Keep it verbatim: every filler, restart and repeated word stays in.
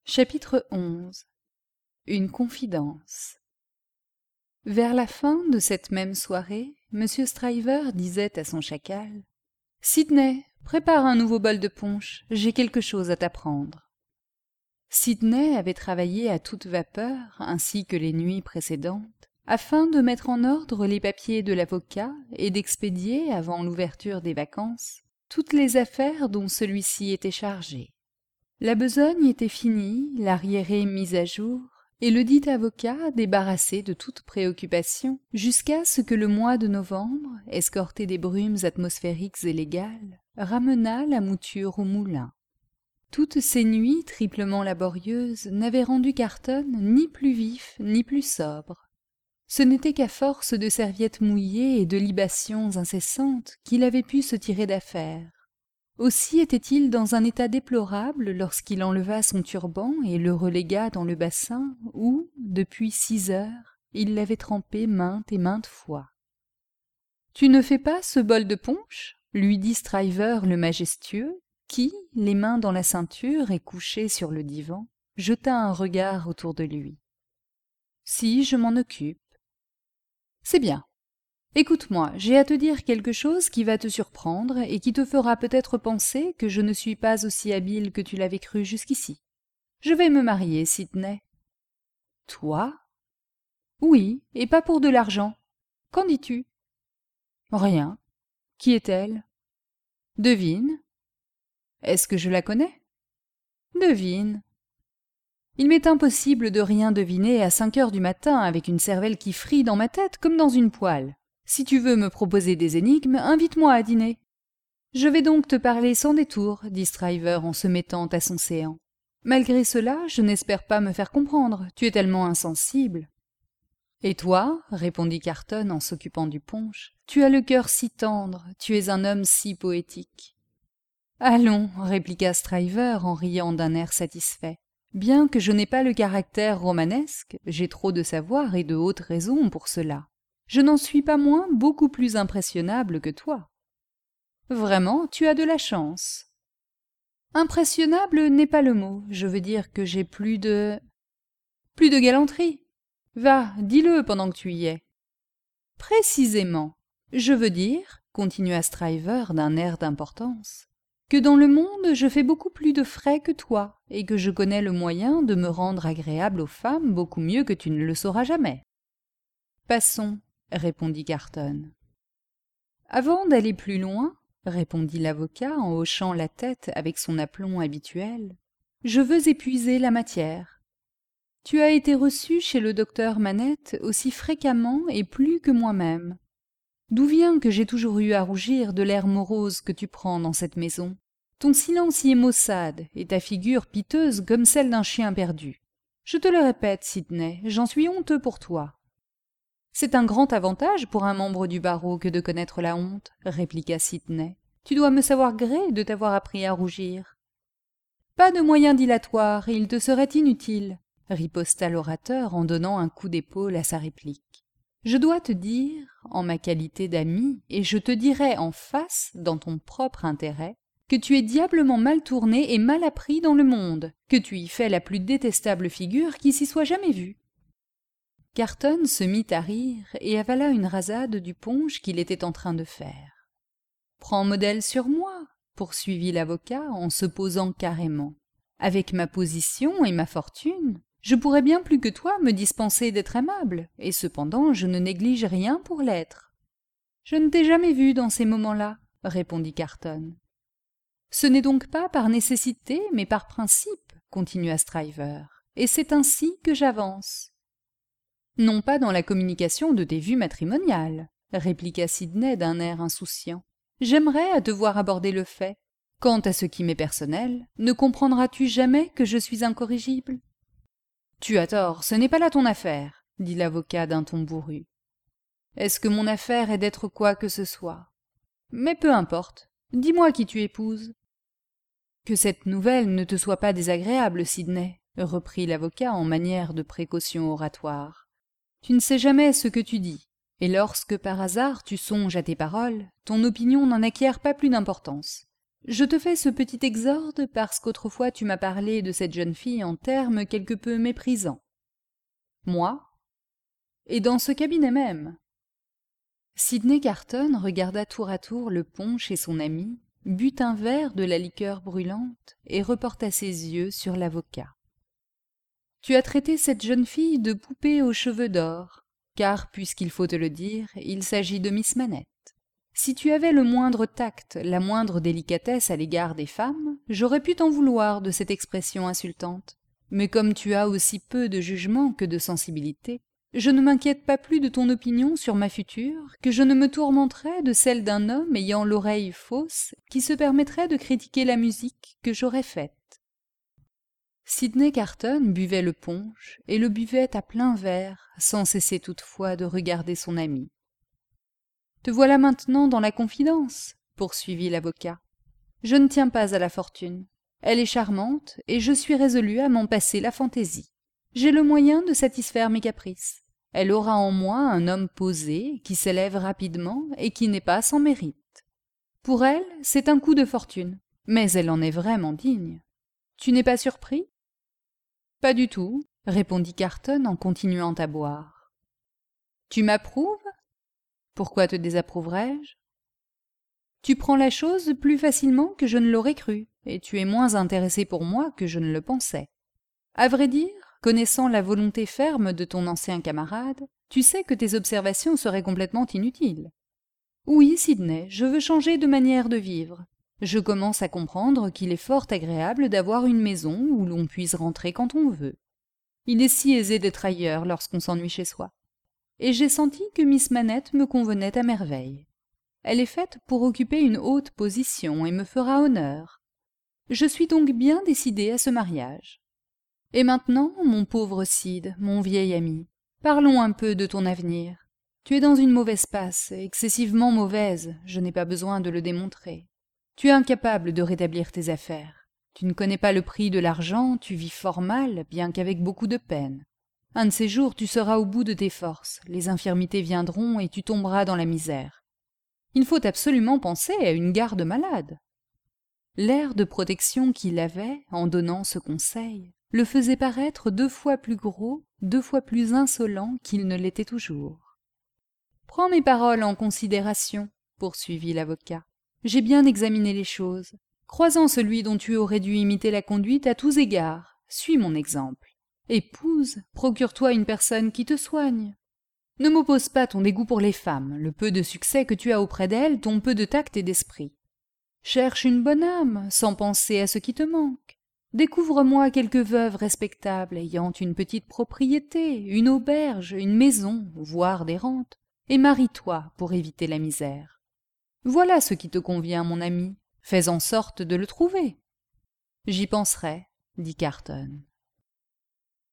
Chapitre onze. Une confidence. Vers la fin de cette même soirée, Monsieur Stryver disait à son chacal « Sidney, prépare un nouveau bol de punch, j'ai quelque chose à t'apprendre. » Sidney avait travaillé à toute vapeur, ainsi que les nuits précédentes, afin de mettre en ordre les papiers de l'avocat et d'expédier, avant l'ouverture des vacances, toutes les affaires dont celui-ci était chargé. La besogne était finie, l'arriéré mis à jour, et le dit avocat débarrassé de toute préoccupation, jusqu'à ce que le mois de novembre, escorté des brumes atmosphériques et légales, ramenât la mouture au moulin. Toutes ces nuits triplement laborieuses n'avaient rendu Carton ni plus vif ni plus sobre. Ce n'était qu'à force de serviettes mouillées et de libations incessantes qu'il avait pu se tirer d'affaire. Aussi était-il dans un état déplorable lorsqu'il enleva son turban et le relégua dans le bassin où, depuis six heures, il l'avait trempé maintes et maintes fois. « Tu ne fais pas ce bol de punch ?» lui dit Stryver le majestueux, qui, les mains dans la ceinture et couché sur le divan, jeta un regard autour de lui. « Si, je m'en occupe. »« C'est bien. Écoute-moi, j'ai à te dire quelque chose qui va te surprendre et qui te fera peut-être penser que je ne suis pas aussi habile que tu l'avais cru jusqu'ici. Je vais me marier, Sidney. »« Toi ? » ?»« Oui, et pas pour de l'argent. Qu'en dis-tu ? » ?»« Rien. Qui est-elle ? » ?»« Devine. »« Est-ce que je la connais ? » ?»« Devine. » Il m'est impossible de rien deviner à cinq heures du matin avec une cervelle qui frit dans ma tête comme dans une poêle. Si tu veux me proposer des énigmes, invite-moi à dîner. Je vais donc te parler sans détour, dit Stryver en se mettant à son séant. Malgré cela, je n'espère pas me faire comprendre, tu es tellement insensible. Et toi, répondit Carton en s'occupant du punch, tu as le cœur si tendre, tu es un homme si poétique. Allons, répliqua Stryver en riant d'un air satisfait. Bien que je n'ai pas le caractère romanesque, j'ai trop de savoir et de hautes raisons pour cela. Je n'en suis pas moins beaucoup plus impressionnable que toi. Vraiment, tu as de la chance. Impressionnable n'est pas le mot, je veux dire que j'ai plus de... Plus de galanterie. Va, dis-le pendant que tu y es. Précisément. Je veux dire, continua Stryver d'un air d'importance, que dans le monde je fais beaucoup plus de frais que toi, et que je connais le moyen de me rendre agréable aux femmes beaucoup mieux que tu ne le sauras jamais. Passons, répondit Carton. Avant d'aller plus loin, répondit l'avocat en hochant la tête avec son aplomb habituel, je veux épuiser la matière. Tu as été reçu chez le docteur Manette aussi fréquemment et plus que moi-même. D'où vient que j'ai toujours eu à rougir de l'air morose que tu prends dans cette maison? Ton silence y est maussade et ta figure piteuse comme celle d'un chien perdu. Je te le répète, Sidney, j'en suis honteux pour toi. C'est un grand avantage pour un membre du barreau que de connaître la honte, répliqua Sidney. Tu dois me savoir gré de t'avoir appris à rougir. Pas de moyen dilatoire, et il te serait inutile, riposta l'orateur en donnant un coup d'épaule à sa réplique. Je dois te dire, en ma qualité d'ami, et je te dirai en face, dans ton propre intérêt, que tu es diablement mal tourné et mal appris dans le monde, que tu y fais la plus détestable figure qui s'y soit jamais vue. Carton se mit à rire et avala une rasade du punch qu'il était en train de faire. « Prends modèle sur moi, » poursuivit l'avocat en se posant carrément. « Avec ma position et ma fortune, je pourrais bien plus que toi me dispenser d'être aimable, et cependant je ne néglige rien pour l'être. »« Je ne t'ai jamais vu dans ces moments-là, » répondit Carton. « Ce n'est donc pas par nécessité, mais par principe, » continua Stryver, « et c'est ainsi que j'avance. » Non pas dans la communication de tes vues matrimoniales, répliqua Sidney d'un air insouciant. J'aimerais à te voir aborder le fait. Quant à ce qui m'est personnel, ne comprendras-tu jamais que je suis incorrigible? Tu as tort, ce n'est pas là ton affaire, dit l'avocat d'un ton bourru. Est-ce que mon affaire est d'être quoi que ce soit? Mais peu importe, dis-moi qui tu épouses. Que cette nouvelle ne te soit pas désagréable, Sidney, reprit l'avocat en manière de précaution oratoire. Tu ne sais jamais ce que tu dis, et lorsque par hasard tu songes à tes paroles, ton opinion n'en acquiert pas plus d'importance. Je te fais ce petit exorde parce qu'autrefois tu m'as parlé de cette jeune fille en termes quelque peu méprisants. Moi, et dans ce cabinet même. Sidney Carton regarda tour à tour le punch et son ami, but un verre de la liqueur brûlante et reporta ses yeux sur l'avocat. « Tu as traité cette jeune fille de poupée aux cheveux d'or, car, puisqu'il faut te le dire, il s'agit de Miss Manette. Si tu avais le moindre tact, la moindre délicatesse à l'égard des femmes, j'aurais pu t'en vouloir de cette expression insultante. Mais comme tu as aussi peu de jugement que de sensibilité, je ne m'inquiète pas plus de ton opinion sur ma future que je ne me tourmenterais de celle d'un homme ayant l'oreille fausse qui se permettrait de critiquer la musique que j'aurais faite. » Sidney Carton buvait le punch et le buvait à plein verre, sans cesser toutefois de regarder son ami. « Te voilà maintenant dans la confidence, » poursuivit l'avocat. « Je ne tiens pas à la fortune. Elle est charmante, et je suis résolu à m'en passer la fantaisie. J'ai le moyen de satisfaire mes caprices. Elle aura en moi un homme posé, qui s'élève rapidement et qui n'est pas sans mérite. Pour elle, c'est un coup de fortune, mais elle en est vraiment digne. Tu n'es pas surpris ? » « Pas du tout, » répondit Carton en continuant à boire. « Tu m'approuves ? Pourquoi te désapprouverais-je ? Tu prends la chose plus facilement que je ne l'aurais cru, et tu es moins intéressé pour moi que je ne le pensais. À vrai dire, connaissant la volonté ferme de ton ancien camarade, tu sais que tes observations seraient complètement inutiles. Oui, Sidney, je veux changer de manière de vivre. Je commence à comprendre qu'il est fort agréable d'avoir une maison où l'on puisse rentrer quand on veut. Il est si aisé d'être ailleurs lorsqu'on s'ennuie chez soi. Et j'ai senti que Miss Manette me convenait à merveille. Elle est faite pour occuper une haute position et me fera honneur. Je suis donc bien décidé à ce mariage. Et maintenant, mon pauvre Sid, mon vieil ami, parlons un peu de ton avenir. Tu es dans une mauvaise passe, excessivement mauvaise, je n'ai pas besoin de le démontrer. Tu es incapable de rétablir tes affaires. Tu ne connais pas le prix de l'argent, tu vis fort mal, bien qu'avec beaucoup de peine. Un de ces jours, tu seras au bout de tes forces, les infirmités viendront et tu tomberas dans la misère. Il faut absolument penser à une garde malade. » L'air de protection qu'il avait, en donnant ce conseil, le faisait paraître deux fois plus gros, deux fois plus insolent qu'il ne l'était toujours. « Prends mes paroles en considération, » poursuivit l'avocat. « J'ai bien examiné les choses. Croisant celui dont tu aurais dû imiter la conduite à tous égards, suis mon exemple. Épouse, procure-toi une personne qui te soigne. Ne m'oppose pas ton dégoût pour les femmes, le peu de succès que tu as auprès d'elles, ton peu de tact et d'esprit. Cherche une bonne âme, sans penser à ce qui te manque. Découvre-moi quelques veuves respectables ayant une petite propriété, une auberge, une maison, voire des rentes, et marie-toi pour éviter la misère. Voilà ce qui te convient, mon ami. Fais en sorte de le trouver. »« J'y penserai, » dit Carton.